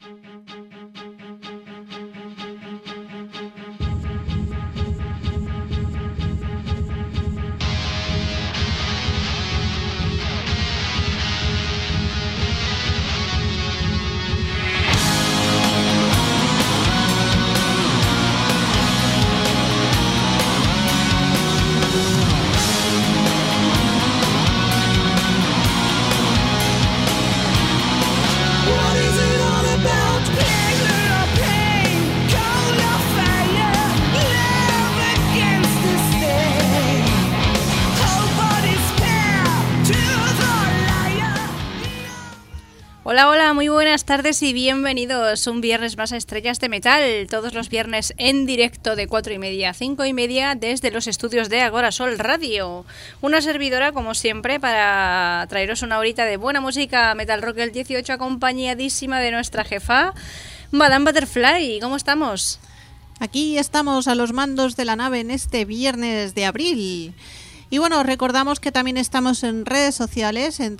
Hola, hola, muy buenas tardes y bienvenidos un viernes más a Estrellas de Metal, todos los viernes en directo de 4:30 a 5:30 desde los estudios de Agorasol Radio. Una servidora, como siempre, para traeros una horita de buena música Metal Rock el 18, acompañadísima de nuestra jefa, Madame Butterfly. ¿Cómo estamos? Aquí estamos a los mandos de la nave en este viernes de abril. Y bueno, recordamos que también estamos en redes sociales, en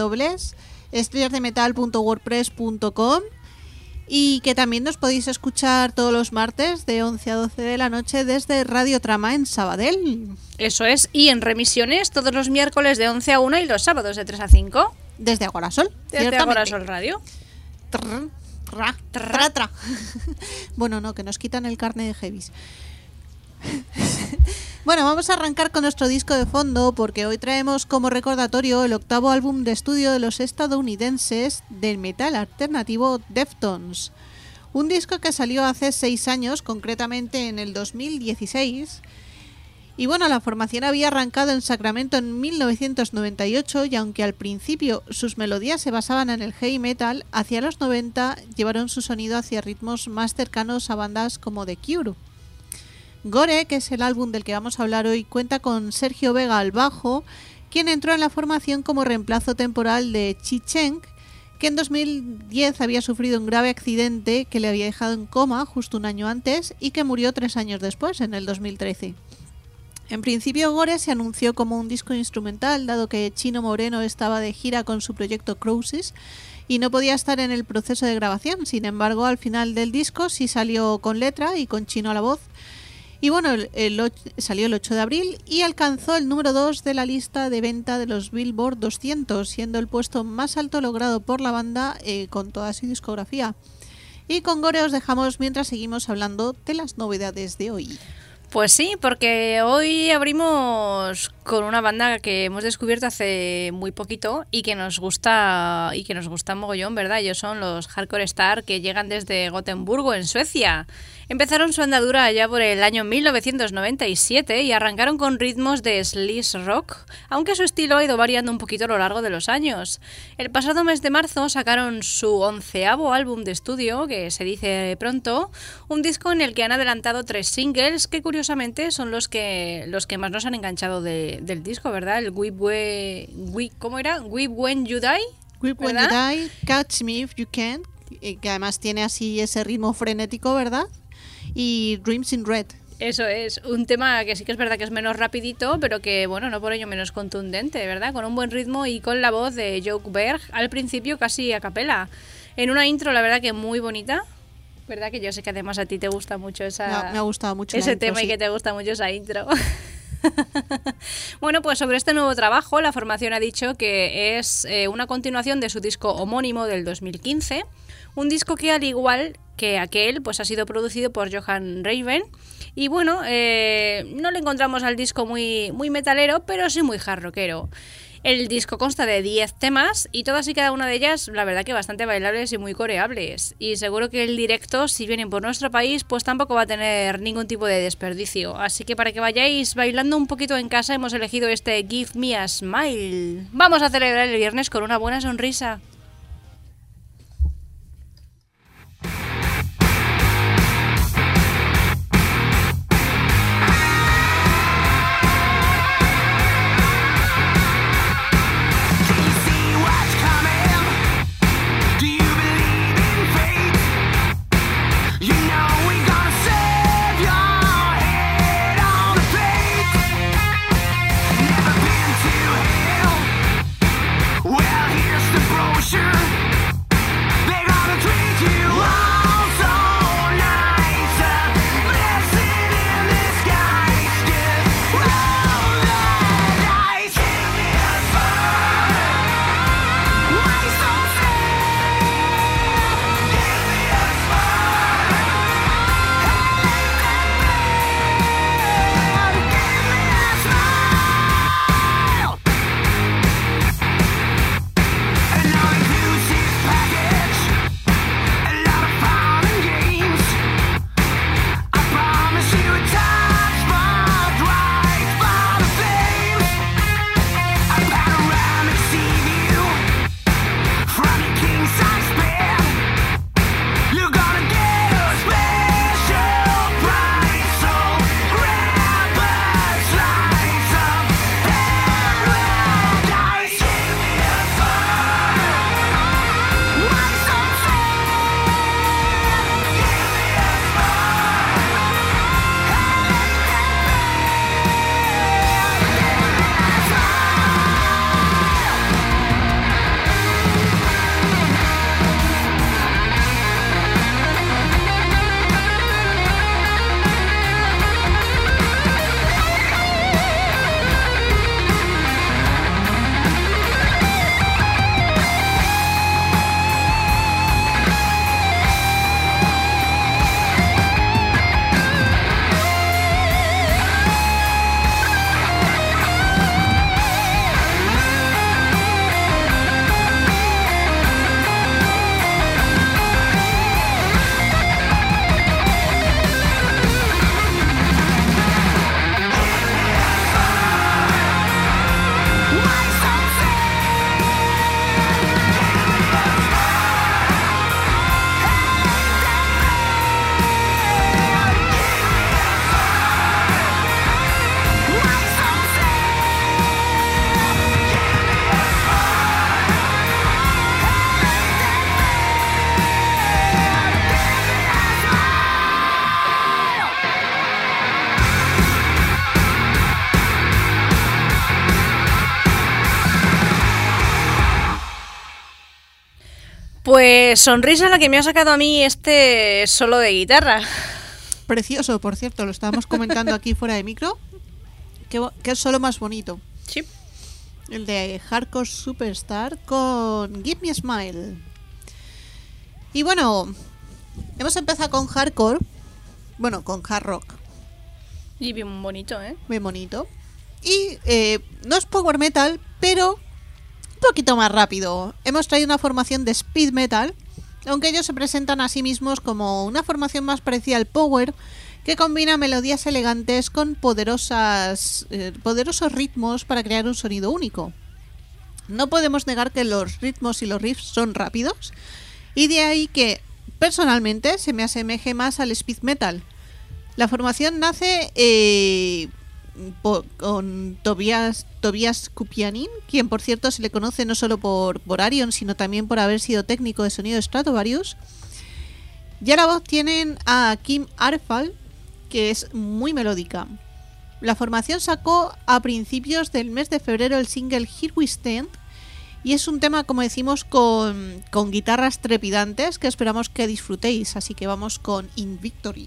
www.estrellasdemetal.wordpress.com y que también nos podéis escuchar todos los martes de 11 a 12 de la noche desde Radio Trama en Sabadell. Eso es, y en remisiones todos los miércoles de 11 a 1 y los sábados de 3 a 5. Desde Agorasol. Desde Agorasol Radio. Bueno, no, que nos quitan el carne de heavies. Bueno, vamos a arrancar con nuestro disco de fondo porque hoy traemos como recordatorio el 8º álbum de estudio de los estadounidenses del metal alternativo Deftones. Un disco que salió hace 6 años, concretamente en el 2016. Y bueno, la formación había arrancado en Sacramento en 1998 y aunque al principio sus melodías se basaban en el heavy metal, hacia los 90 llevaron su sonido hacia ritmos más cercanos a bandas como The Cure. Gore, que es el álbum del que vamos a hablar hoy, cuenta con Sergio Vega al bajo, quien entró en la formación como reemplazo temporal de Chi Cheng, que en 2010 había sufrido un grave accidente que le había dejado en coma justo un año antes y que murió 3 años después, en el 2013. En principio Gore se anunció como un disco instrumental, dado que Chino Moreno estaba de gira con su proyecto Crosses y no podía estar en el proceso de grabación. Sin embargo, al final del disco sí salió con letra y con Chino a la voz. Y bueno, salió el 8 de abril y alcanzó el número 2 de la lista de venta de los Billboard 200, siendo el puesto más alto logrado por la banda con toda su discografía. Y con Gore os dejamos mientras seguimos hablando de las novedades de hoy. Pues sí, porque hoy abrimos con una banda que hemos descubierto hace muy poquito y que nos gusta mogollón, ¿verdad? Ellos son los Hardcore Star, que llegan desde Gotemburgo, en Suecia. Empezaron su andadura allá por el año 1997 y arrancaron con ritmos de sleaze rock, aunque su estilo ha ido variando un poquito a lo largo de los años. El pasado mes de marzo sacaron su 11º álbum de estudio, que se dice pronto, un disco en el que han adelantado 3 singles que curiosamente son los que más nos han enganchado del disco, ¿verdad? El ¿cómo era? Weep When You Die. Weep When You Die, Catch Me If You Can, que además tiene así ese ritmo frenético, ¿verdad? Y Dreams in Red. Eso es, un tema que sí que es verdad que es menos rapidito, pero que, bueno, no por ello menos contundente, ¿verdad? Con un buen ritmo y con la voz de Joe Berg, al principio casi a capela. En una intro, la verdad que muy bonita, ¿verdad? Que yo sé que además a ti te gusta mucho me ha gustado mucho ese intro, tema, sí. Y que te gusta mucho esa intro. Bueno, pues sobre este nuevo trabajo, la formación ha dicho que es una continuación de su disco homónimo del 2015, un disco que al igual que aquel pues ha sido producido por Johan Raven y bueno, no le encontramos al disco muy metalero, pero sí muy hard rockero. El disco consta de 10 temas y todas y cada una de ellas, la verdad que bastante bailables y muy coreables. Y seguro que el directo, si vienen por nuestro país, pues tampoco va a tener ningún tipo de desperdicio. Así que para que vayáis bailando un poquito en casa, hemos elegido este Give Me a Smile. Vamos a celebrar el viernes con una buena sonrisa. Well, here's the brochure. Pues sonrisa la que me ha sacado a mí este solo de guitarra. Precioso, por cierto, lo estábamos comentando aquí fuera de micro. Que es solo más bonito. Sí. El de Hardcore Superstar con Give Me a Smile. Y bueno, hemos empezado con hardcore. Bueno, con hard rock. Y bien bonito, ¿eh? Muy bonito. Y no es power metal, pero un poquito más rápido. Hemos traído una formación de speed metal, aunque ellos se presentan a sí mismos como una formación más parecida al power, que combina melodías elegantes con poderosos ritmos para crear un sonido único. No podemos negar que los ritmos y los riffs son rápidos, y de ahí que personalmente se me asemeje más al speed metal. La formación nace con Tobias Kupianin, quien por cierto se le conoce no solo por Arion, sino también por haber sido técnico de sonido de Stratovarius. Y a la voz tienen a Kim Arfal, que es muy melódica. La formación sacó a principios del mes de febrero el single Here We Stand, y es un tema, como decimos, con guitarras trepidantes que esperamos que disfrutéis, así que vamos con In Victory.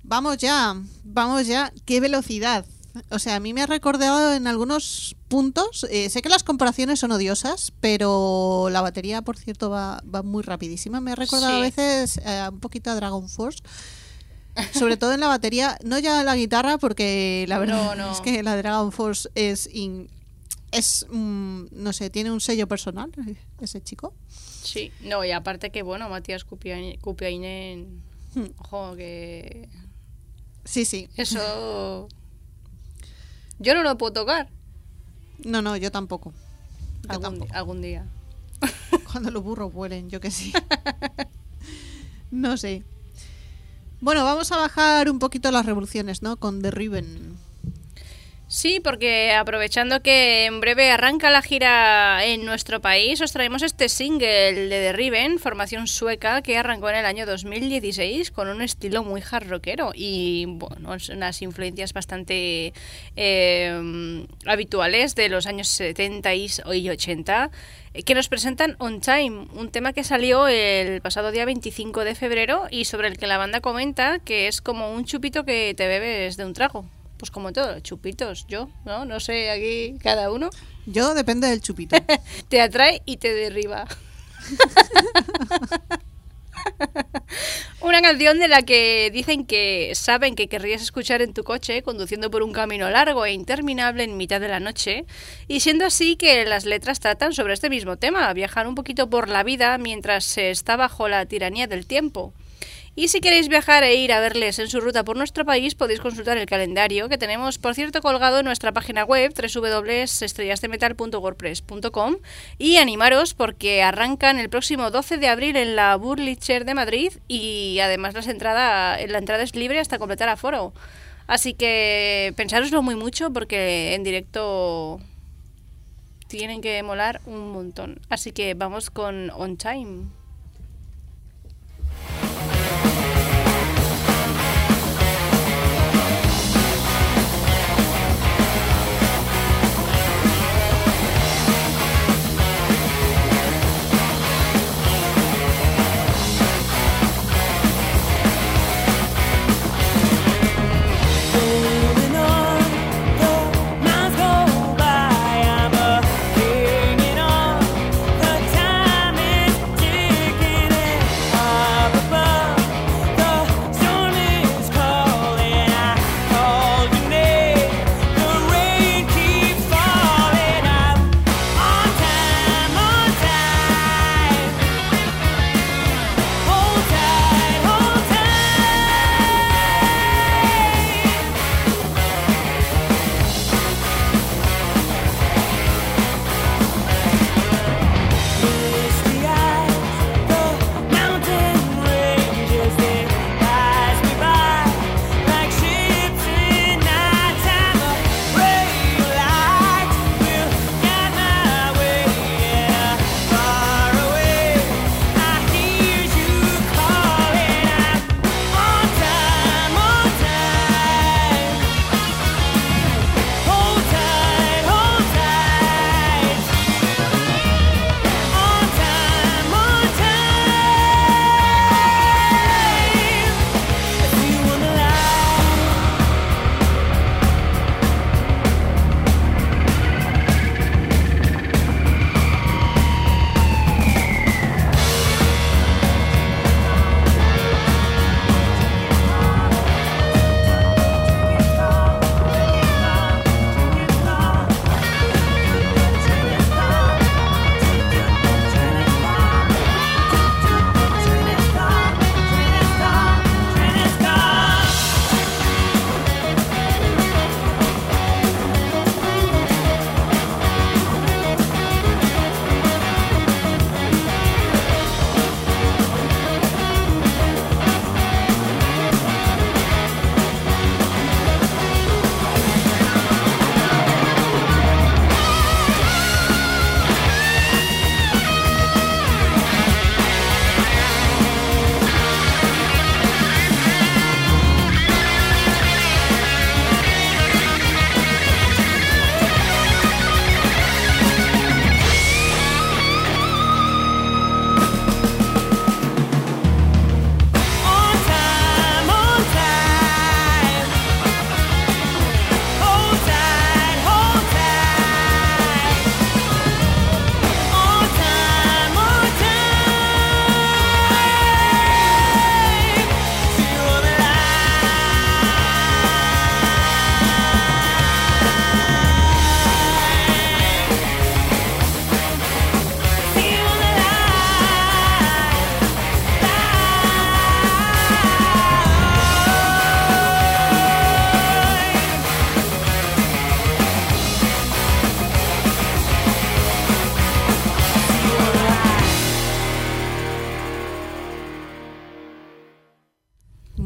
vamos ya, qué velocidad. O sea, a mí me ha recordado en algunos puntos, sé que las comparaciones son odiosas, pero la batería, por cierto, va muy rapidísima. Me ha recordado a veces un poquito a Dragon Force, sobre todo en la batería, no ya la guitarra, porque la verdad es que la Dragon Force no sé, tiene un sello personal, ese chico. Sí, no, y aparte que, bueno, Matías Kupiainen, ojo, que... Sí. Eso... Yo no lo puedo tocar. No, yo tampoco. Algún día. Cuando los burros vuelen, yo que sí. No sé. Bueno, vamos a bajar un poquito las revoluciones, ¿no? Con The Riven. Sí, porque aprovechando que en breve arranca la gira en nuestro país, os traemos este single de The Riven, formación sueca que arrancó en el año 2016 con un estilo muy hard rockero y bueno, unas influencias bastante habituales de los años 70 y 80 que nos presentan On Time, un tema que salió el pasado día 25 de febrero y sobre el que la banda comenta que es como un chupito que te bebes de un trago. Pues como todo, chupitos, no sé, aquí cada uno. Yo depende del chupito. Te atrae y te derriba. Una canción de la que dicen que saben que querrías escuchar en tu coche conduciendo por un camino largo e interminable en mitad de la noche, y siendo así que las letras tratan sobre este mismo tema, viajar un poquito por la vida mientras se está bajo la tiranía del tiempo. Y si queréis viajar e ir a verles en su ruta por nuestro país, podéis consultar el calendario que tenemos, por cierto, colgado en nuestra página web www.estrellasdemetal.wordpress.com y animaros porque arrancan el próximo 12 de abril en la Burlitzer de Madrid y además la entrada es libre hasta completar aforo. Así que pensároslo muy mucho porque en directo tienen que molar un montón. Así que vamos con On Time. Time is ticking.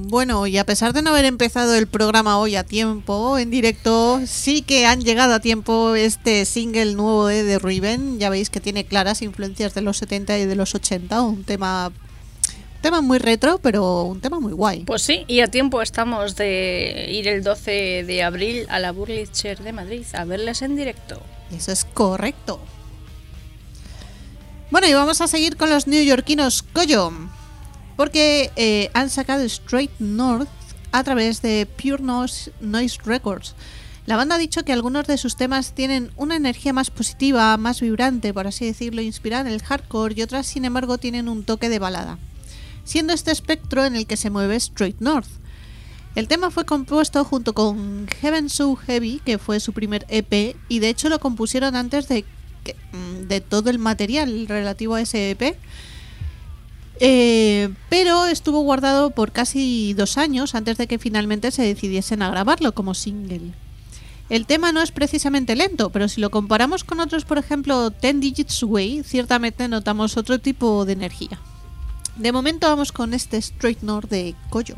Bueno, y a pesar de no haber empezado el programa hoy a tiempo, en directo, sí que han llegado a tiempo este single nuevo de The Riven. Ya veis que tiene claras influencias de los 70 y de los 80, un tema muy retro, pero un tema muy guay. Pues sí, y a tiempo estamos de ir el 12 de abril a la Burlitzer de Madrid a verles en directo. Eso es correcto. Bueno, y vamos a seguir con los neoyorquinos Koyo, porque han sacado Straight North a través de Pure Noise Records. La banda ha dicho que algunos de sus temas tienen una energía más positiva, más vibrante, por así decirlo, inspirada en el hardcore, y otras, sin embargo, tienen un toque de balada, siendo este espectro en el que se mueve Straight North. El tema fue compuesto junto con Heaven So Heavy, que fue su primer EP, y de hecho lo compusieron antes de todo el material relativo a ese EP, pero estuvo guardado por casi 2 años antes de que finalmente se decidiesen a grabarlo como single. El tema no es precisamente lento, pero si lo comparamos con otros, por ejemplo 10 Digits Away, ciertamente notamos otro tipo de energía. De momento vamos con este Straight North de Koyo.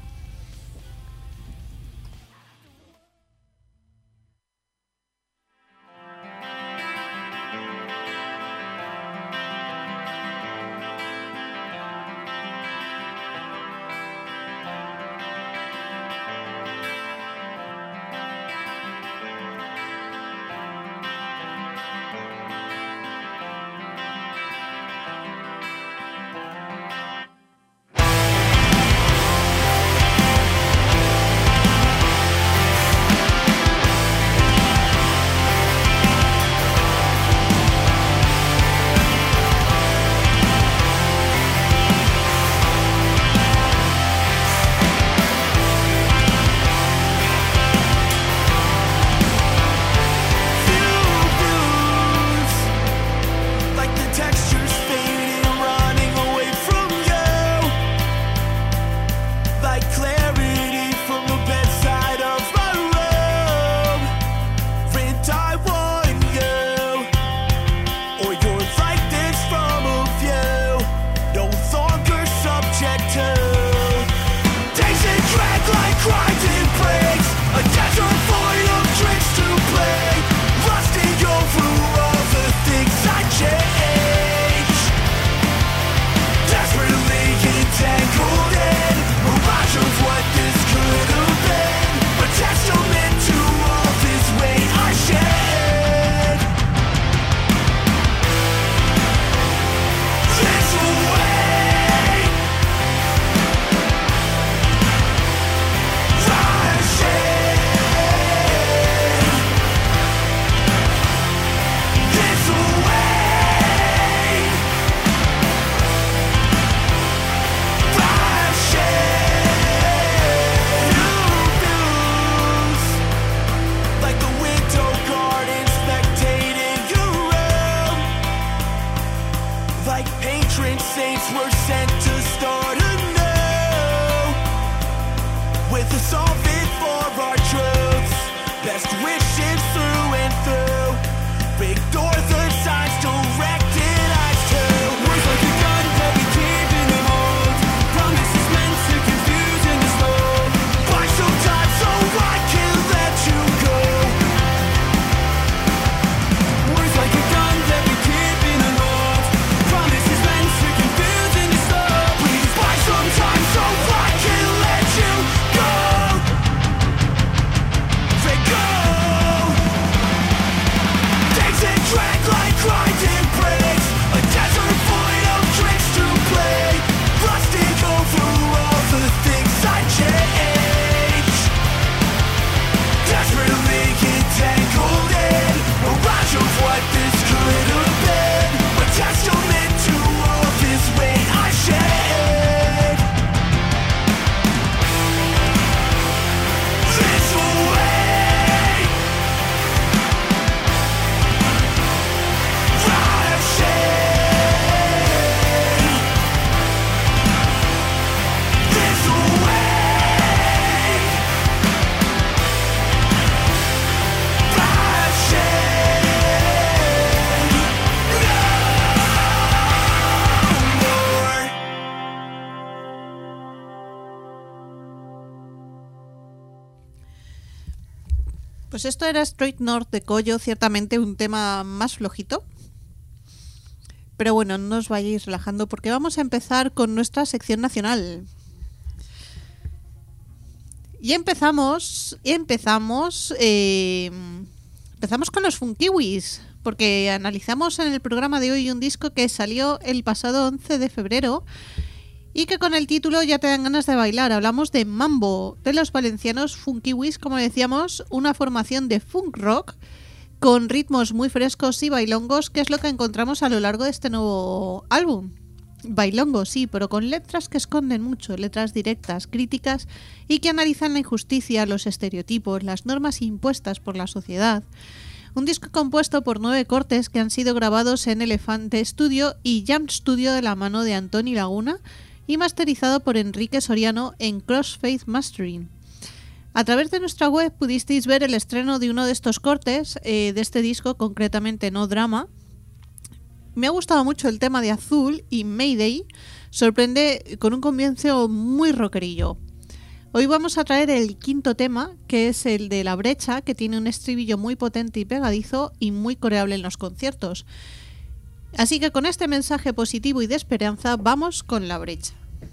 Go! Pues esto era Straight North de Collo, ciertamente un tema más flojito. Pero bueno, no os vayáis relajando porque vamos a empezar con nuestra sección nacional. Y empezamos con los Funkiwis, porque analizamos en el programa de hoy un disco que salió el pasado 11 de febrero y que con el título ya te dan ganas de bailar. Hablamos de Mambo, de los valencianos Funkiwis, como decíamos, una formación de funk rock con ritmos muy frescos y bailongos, que es lo que encontramos a lo largo de este nuevo álbum. Bailongos, sí, pero con letras que esconden mucho, letras directas, críticas y que analizan la injusticia, los estereotipos, las normas impuestas por la sociedad. Un disco compuesto por 9 cortes que han sido grabados en Elefante Studio y Jam Studio de la mano de Antoni Laguna y masterizado por Enrique Soriano en Crossfaith Mastering. A través de nuestra web pudisteis ver el estreno de uno de estos cortes, de este disco, concretamente No Drama. Me ha gustado mucho el tema de Azul y Mayday, sorprende con un comienzo muy rockerillo. Hoy vamos a traer el quinto tema, que es el de La Brecha, que tiene un estribillo muy potente y pegadizo y muy coreable en los conciertos. Así que con este mensaje positivo y de esperanza vamos con La Brecha.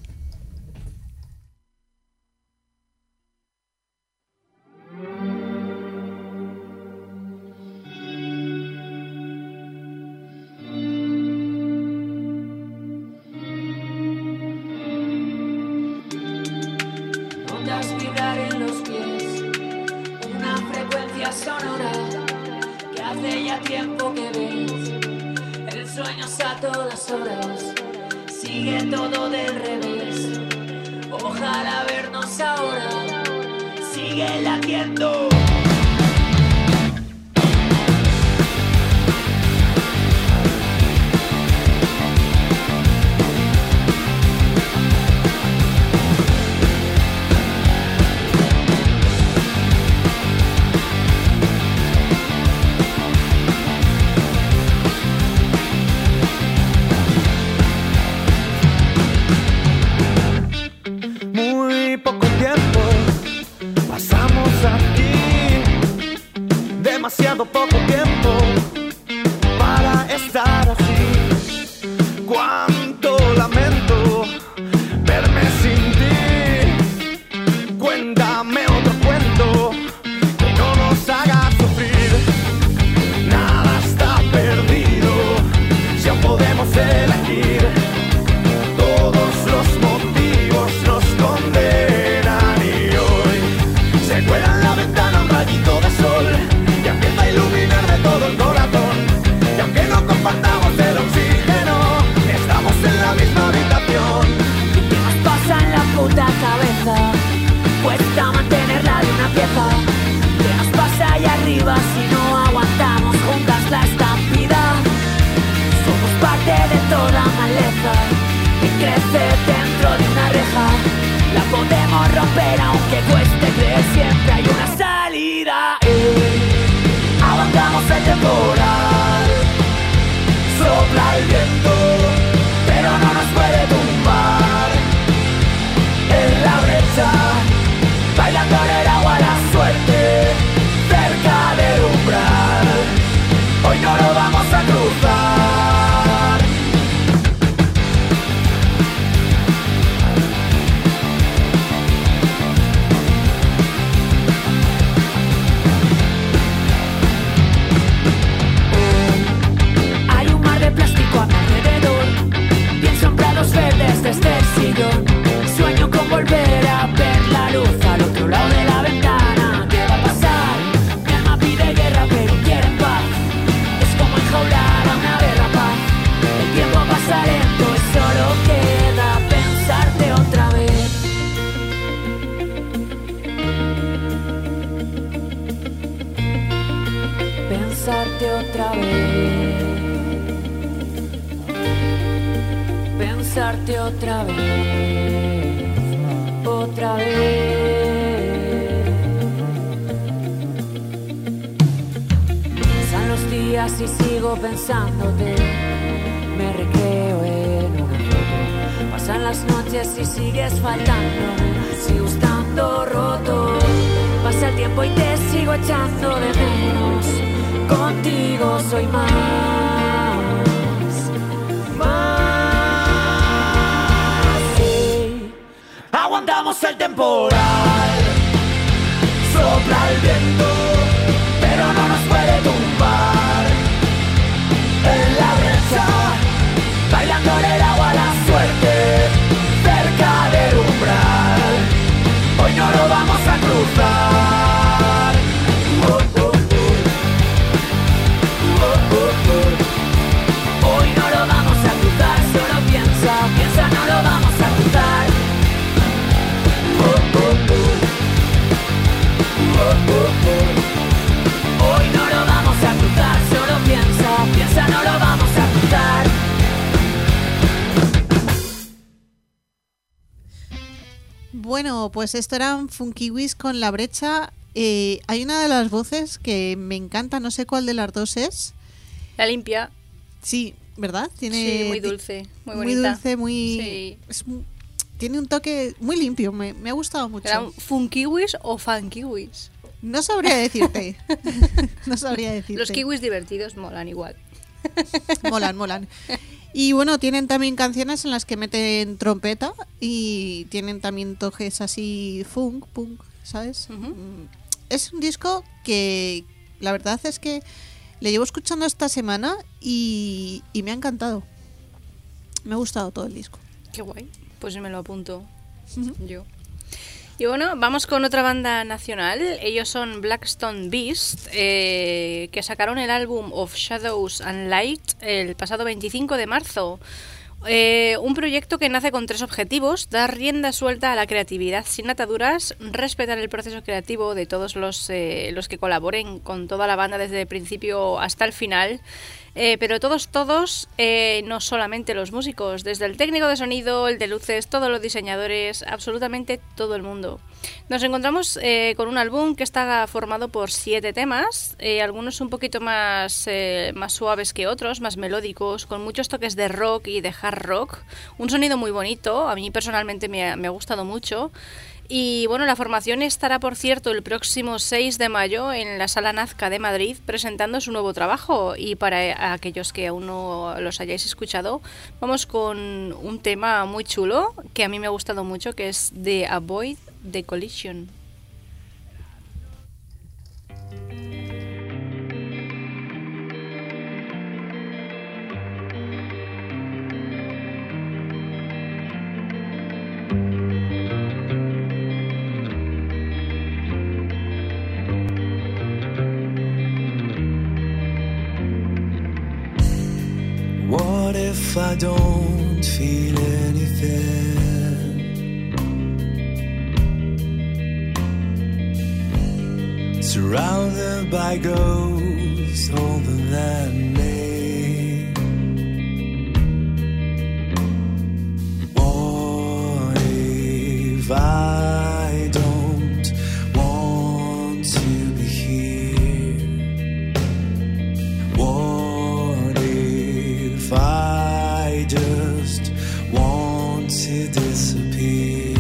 Vibrar en los pies, una frecuencia sonora que hace ya tiempo que ves. El sueño es a todas horas, sigue todo del revés. Ojalá vernos ahora, sigue latiendo. Demasiado poco tiempo para estar así. Cuánto lamento verme sin ti. Cuéntame otro cuento que no nos haga sufrir. Nada está perdido si aún podemos elegir. Todos los motivos nos condenan y hoy se cuela en la ventana un rayito de sol. Todo el corazón, y aunque no compartamos el oxígeno, estamos en la misma habitación. ¿Qué nos pasa en la puta cabeza? Cuesta mantenerla de una pieza. ¿Qué nos pasa allá arriba si no aguantamos juntas la estampida? Somos parte de toda maleza que crece dentro de una reja. La podemos romper aunque cueste creer, siempre hay una salida. Aguantamos el temporal, sopla el viento, pero no nos puede tumbar. En la brecha, bailando en el agua la suerte, cerca del umbral, hoy no lo vamos a cruzar. Desde el sillón, sueño con volver a ver la luz al otro lado de la ventana. ¿Qué va a pasar? Mi alma pide guerra pero quiere paz. Es como enjaular a una ave rapaz. El tiempo pasa lento y solo queda pensarte otra vez. Pensarte otra vez. Pensarte otra vez, otra vez. Pasan los días y sigo pensándote. Me recreo en una foto. Pasan las noches y sigues faltándome. Sigo estando roto. Pasa el tiempo y te sigo echando de menos. Contigo soy más. Sí. Aguantamos el temporal, sopla el viento, pero no nos puede tumbar. En la brecha, bailándole el agua a la suerte, cerca del umbral, hoy no lo vamos a cruzar. Hoy no lo vamos a cruzar, solo piensa, piensa, no lo vamos a cruzar. Hoy no lo vamos a cruzar, solo piensa, piensa, no lo vamos a cruzar. Bueno, pues esto eran Funkiwis con La Brecha. Hay una de las voces que me encanta, no sé cuál de las dos es. La limpia. Sí, ¿verdad? Tiene, Sí, muy dulce, muy bonita. dulce, muy... Sí. Tiene un toque muy limpio, me ha gustado mucho. ¿Eran funkiwis o funkiwis? No sabría decirte. No sabría decirte. Los kiwis divertidos molan igual. Molan. Y bueno, tienen también canciones en las que meten trompeta y tienen también toques así funk, punk, ¿sabes? Ujú. Es un disco que la verdad es que le llevo escuchando esta semana y me ha encantado. Me ha gustado todo el disco. Qué guay. Pues me lo apunto yo. Y bueno, vamos con otra banda nacional. Ellos son Blackstone Beast, que sacaron el álbum Of Shadows and Light el pasado 25 de marzo. Un proyecto que nace con 3 objetivos: dar rienda suelta a la creatividad sin ataduras, respetar el proceso creativo de todos los que colaboren con toda la banda desde el principio hasta el final, pero todos, no solamente los músicos, desde el técnico de sonido, el de luces, todos los diseñadores, absolutamente todo el mundo. Nos encontramos con un álbum que está formado por 7 temas, algunos un poquito más suaves que otros, más melódicos, con muchos toques de rock y de hard rock, un sonido muy bonito, a mí personalmente me ha gustado mucho. Y bueno, la formación estará, por cierto, el próximo 6 de mayo en la Sala Nazca de Madrid presentando su nuevo trabajo. Y para aquellos que aún no los hayáis escuchado, vamos con un tema muy chulo que a mí me ha gustado mucho, que es The Avoid the Collision. What if I don't feel anything? Surrounded by ghosts older than me. What if I don't want to be here? What if I just want to disappear?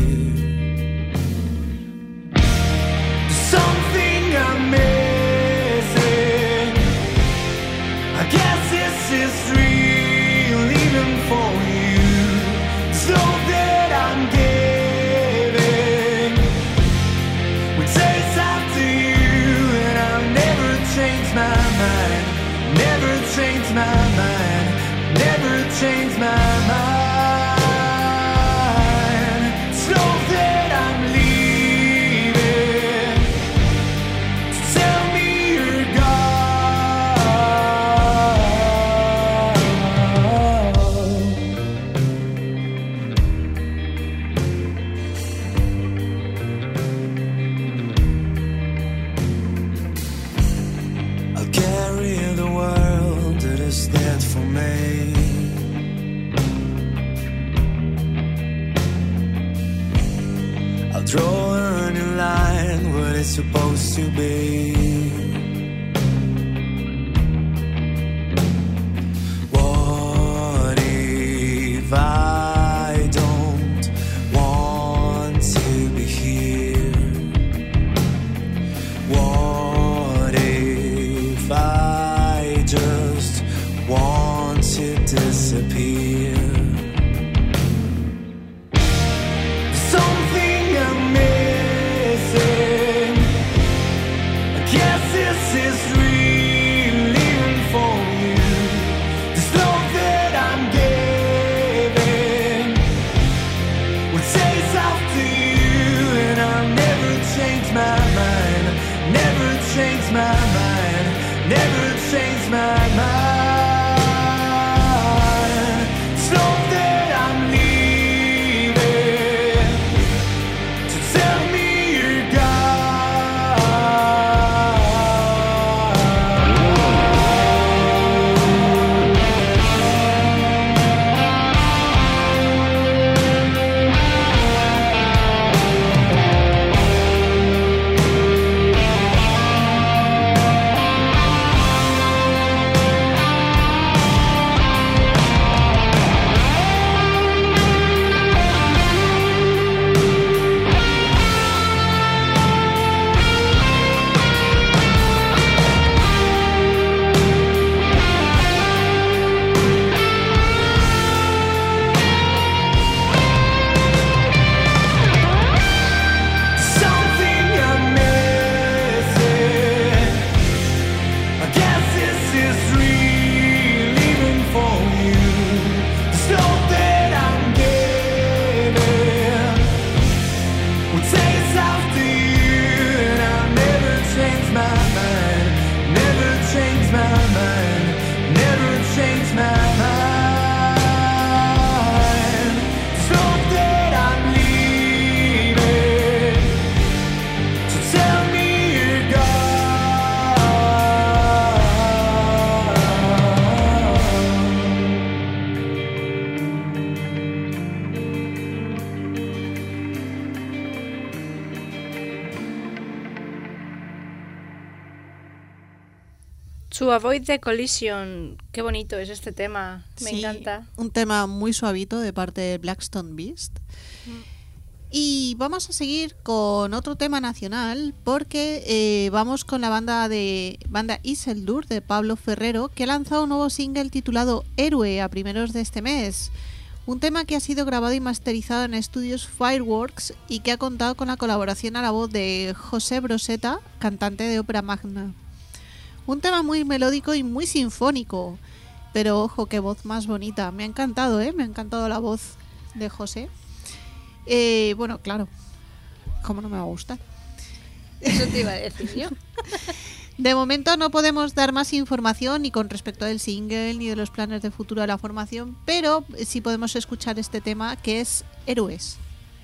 Something I'm missing. I guess this is real even for you. So that I'm giving we chase after you, and I'll never change my mind. Never change my mind. Never change my mind. So that I'm leaving. Tell me you're gone. I'll carry the world that is dead for me. I'll draw a new line where it's supposed to be. What if I don't want to be here? What Would say it's out to you, and I'll never change my mind. Never change my mind. Never change my mind. So that I'm leaving, so tell me you're To Avoid the Collision. Qué bonito es este tema. Me Sí, encanta. un tema muy suavito de parte de Blackstone Beast. Y vamos a seguir con otro tema nacional porque vamos con la banda Isildur de Pablo Ferrero, que ha lanzado un nuevo single titulado Héroe a primeros de este mes. Un tema que ha sido grabado y masterizado en estudios Fireworks y que ha contado con la colaboración a la voz de José Broseta, cantante de ópera magna. Un tema muy melódico y muy sinfónico, pero ojo, qué voz más bonita. Me ha encantado, me ha encantado la voz de José. Bueno, claro, ¿cómo no me va a gustar? Eso te iba a decir yo. De momento no podemos dar más información ni con respecto del single ni de los planes de futuro de la formación, pero sí podemos escuchar este tema que es Héroes.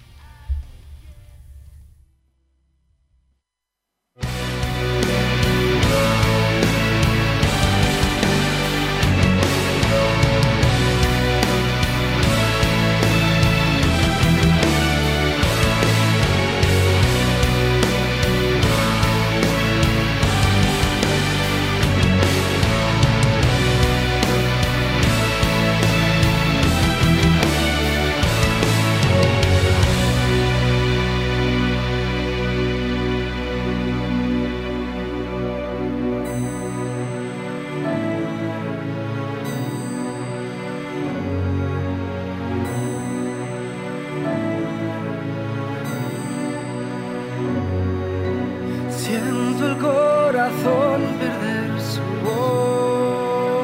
Siento el corazón perder su voz.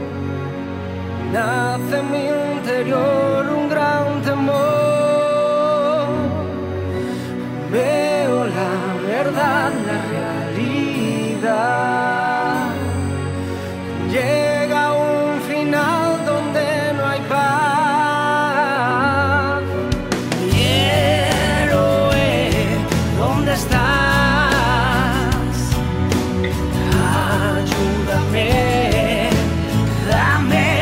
Nace en mi interior un gran temor. Veo la verdad, la realidad. Llega un final donde no hay paz. Mi héroe, ¿dónde estás? Dame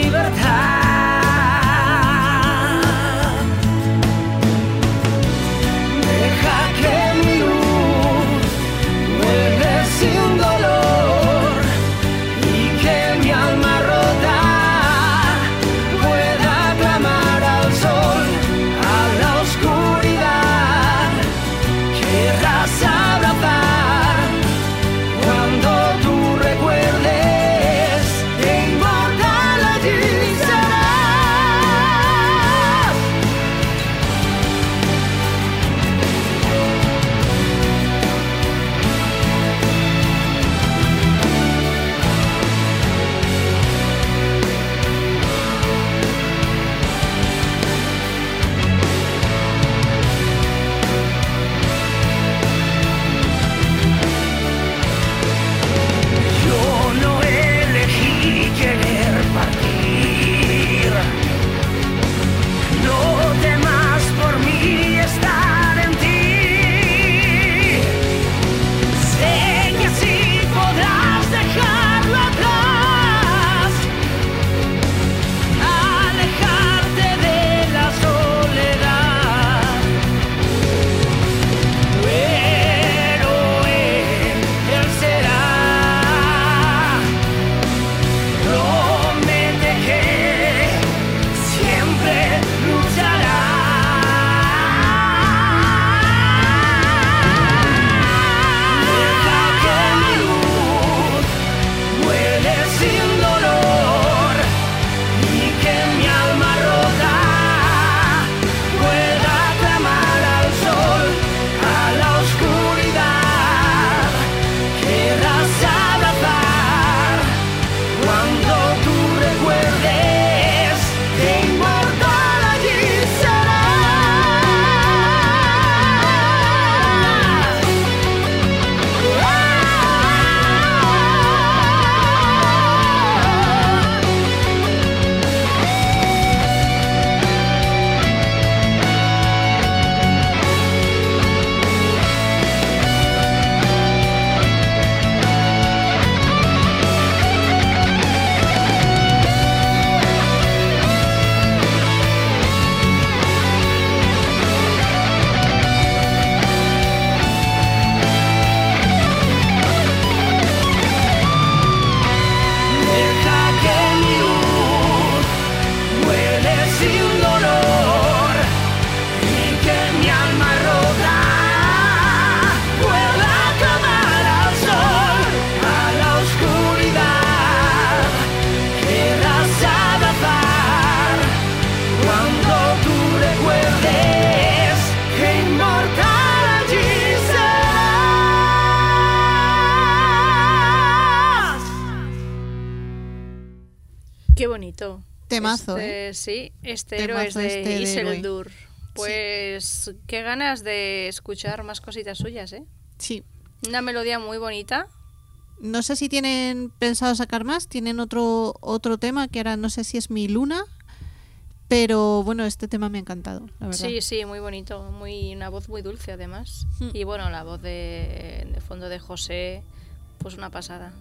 libertad. Deja que mi luz vuelva sin dolor. bonito. Temazo, Sí, este Temazo héroe es de este de Isildur. Pues qué ganas de escuchar más cositas suyas, ¿eh? Sí. Una melodía muy bonita. No sé si tienen pensado sacar más. Tienen otro tema que ahora no sé si es Mi Luna. Pero bueno, este tema me ha encantado, la verdad. Sí, sí, muy bonito. Una voz muy dulce, además. Y bueno, la voz de fondo de José, pues una pasada.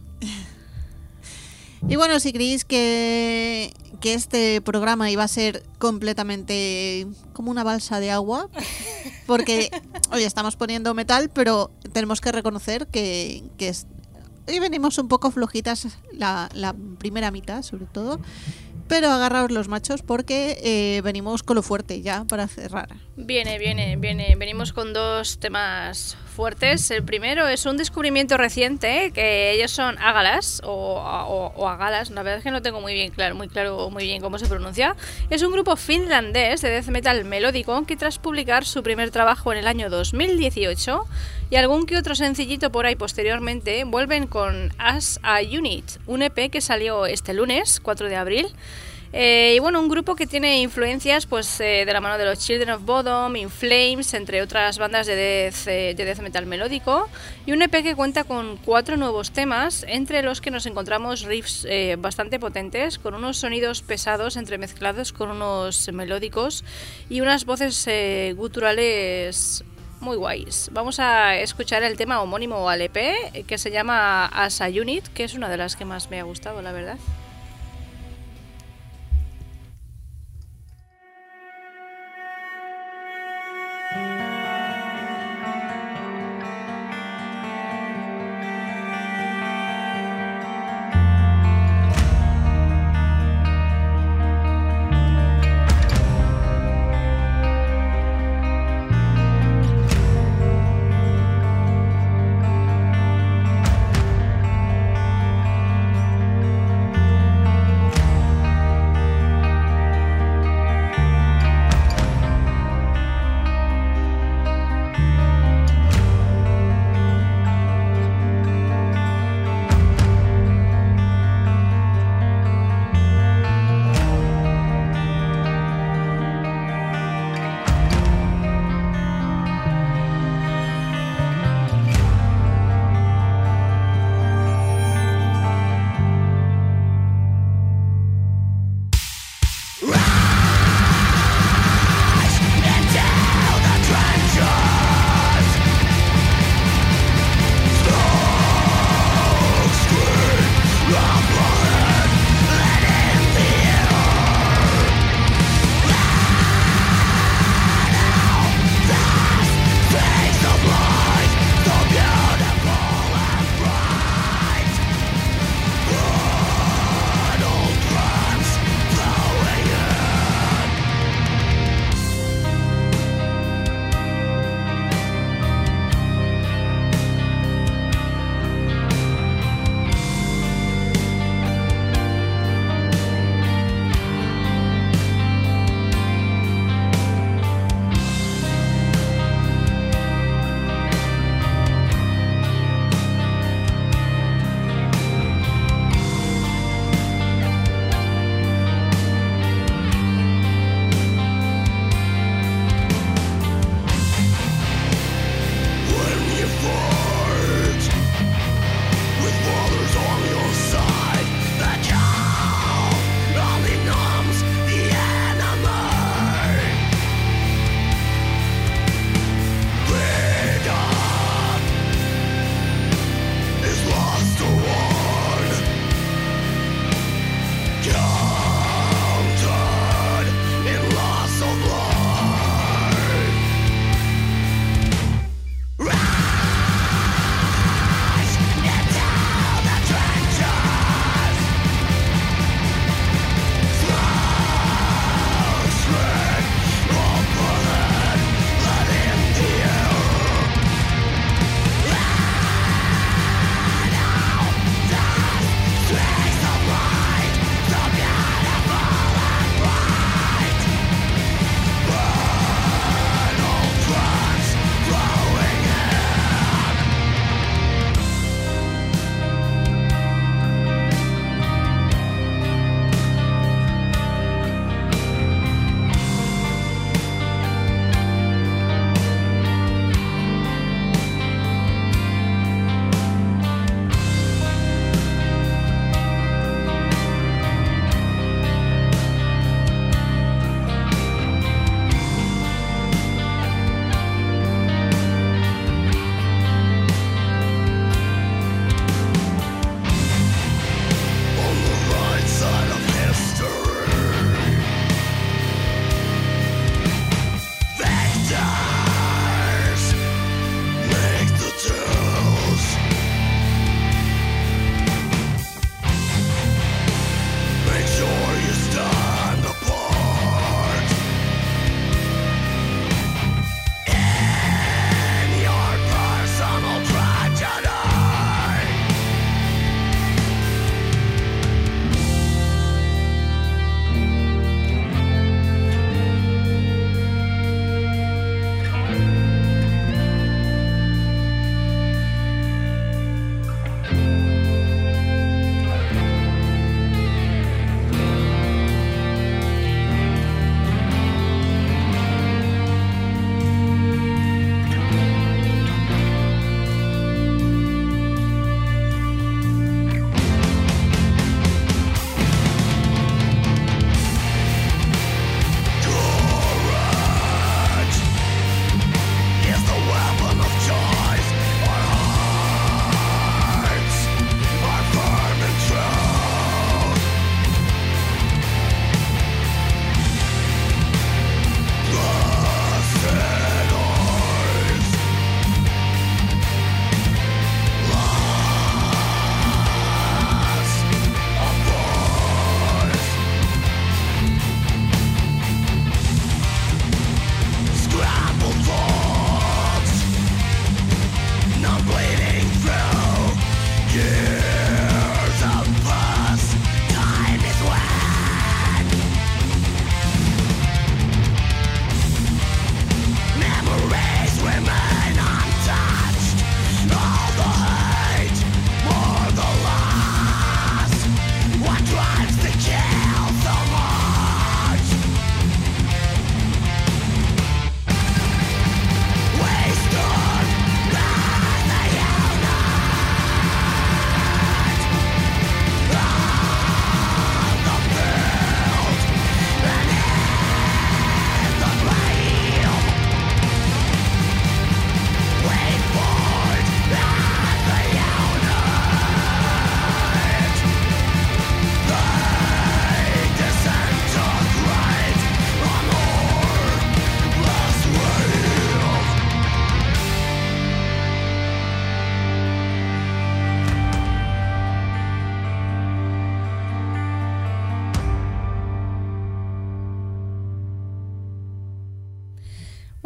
Y bueno, si creéis que este programa iba a ser completamente como una balsa de agua, porque hoy estamos poniendo metal, pero tenemos que reconocer que hoy venimos un poco flojitas la primera mitad, sobre todo. Pero agarraos los machos porque venimos con lo fuerte ya para cerrar. Viene. Venimos con 2 temas fuertes. El primero es un descubrimiento reciente, que ellos son Agalas o Agalas. La verdad es que no tengo muy bien cómo se pronuncia. Es un grupo finlandés de death metal melódico que tras publicar su primer trabajo en el año 2018 y algún que otro sencillito por ahí posteriormente, vuelven con As a Unit, un EP que salió este lunes, 4 de abril. Y bueno, un grupo que tiene influencias pues de la mano de los Children of Bodom, In Flames, entre otras bandas de death metal melódico, y un EP que cuenta con 4 nuevos temas, entre los que nos encontramos riffs bastante potentes, con unos sonidos pesados entremezclados con unos melódicos y unas voces guturales muy guays. Vamos a escuchar el tema homónimo al EP, que se llama As a Unit, que es una de las que más me ha gustado, la verdad.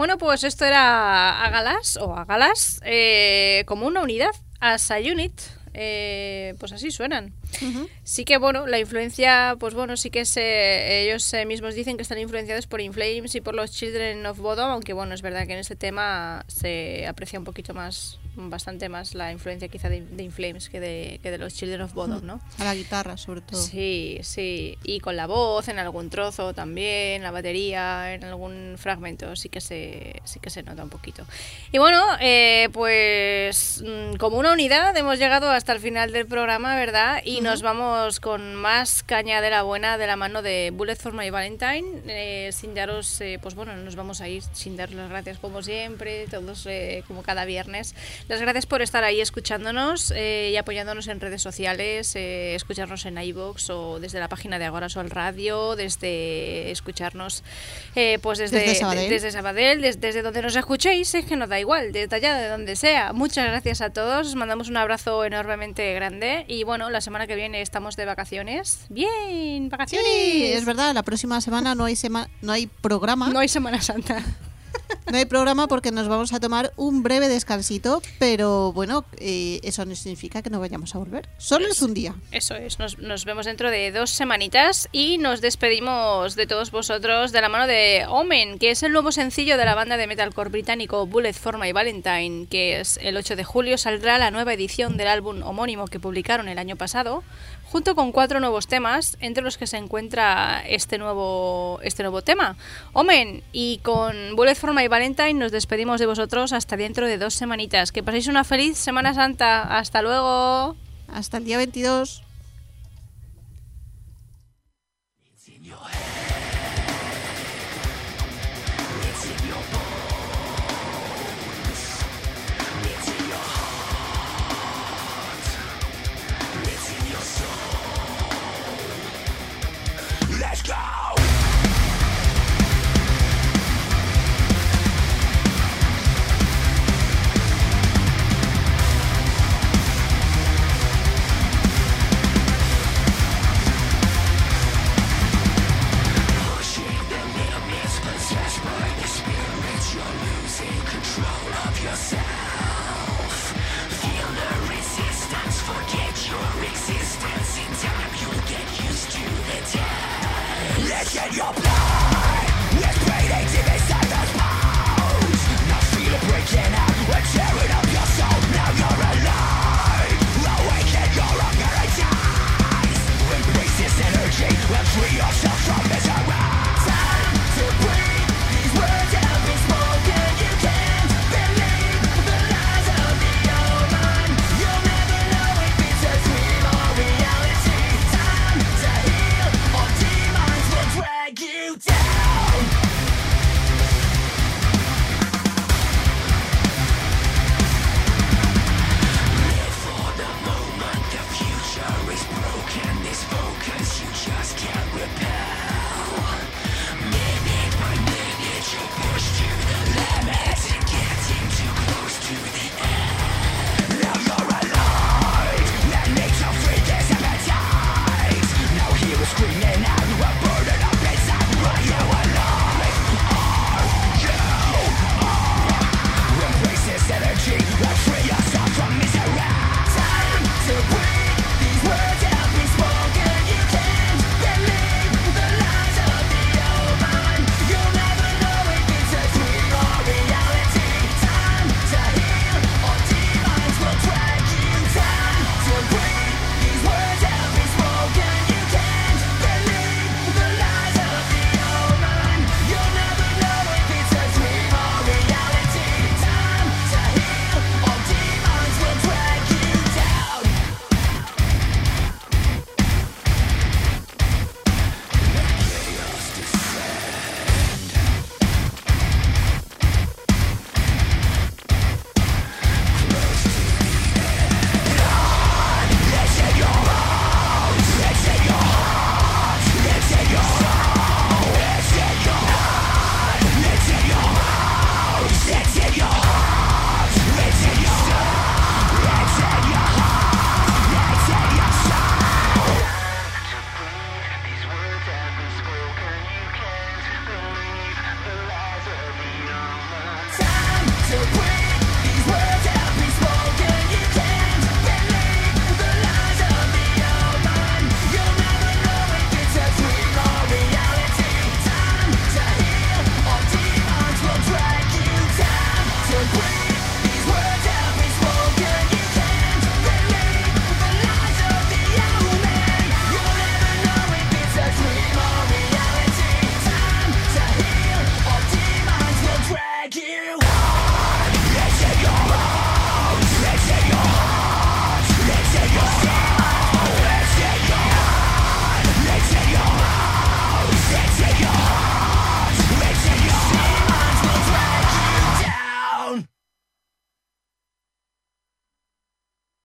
Bueno, pues esto era Agalas, como una unidad, as a unit. Pues así suenan. Sí que bueno, la influencia, pues bueno, sí que ellos mismos dicen que están influenciados por In Flames y por los Children of Bodom, aunque bueno, es verdad que en este tema se aprecia un poquito más, bastante más la influencia quizá de In Flames que de los Children of Bodom, ¿no? A la guitarra, sobre todo. Sí, y con la voz en algún trozo también, la batería en algún fragmento, sí que se nota un poquito. Y bueno, pues como una unidad hemos llegado hasta el final del programa, ¿verdad? Y nos vamos con más caña de la buena de la mano de Bullet for My Valentine. Sin daros, pues bueno, nos vamos a ir sin daros las gracias como siempre, todos como cada viernes. Las gracias por estar ahí escuchándonos y apoyándonos en redes sociales, escucharnos en iVoox o desde la página de Agora Sol Radio, desde escucharnos pues desde Sabadell, desde donde nos escuchéis, es que nos da igual, desde allá, de donde sea. Muchas gracias a todos, os mandamos un abrazo enormemente grande y bueno, la semana que viene estamos de vacaciones. ¡Bien! ¡Vacaciones! Sí, es verdad, la próxima semana no hay programa. No hay Semana Santa. No hay programa porque nos vamos a tomar un breve descansito, pero bueno, eso no significa que no vayamos a volver. Solo es un día. Eso es, nos vemos dentro de 2 semanitas y nos despedimos de todos vosotros de la mano de Omen, que es el nuevo sencillo de la banda de metalcore británico Bullet for My Valentine, que es el 8 de julio saldrá la nueva edición del álbum homónimo que publicaron el año pasado, junto con 4 nuevos temas, entre los que se encuentra este nuevo tema, Omen, y con Bullet for My Valentine nos despedimos de vosotros hasta dentro de 2 semanitas. Que paséis una feliz Semana Santa. Hasta luego. Hasta el día 22. Let's go! Get your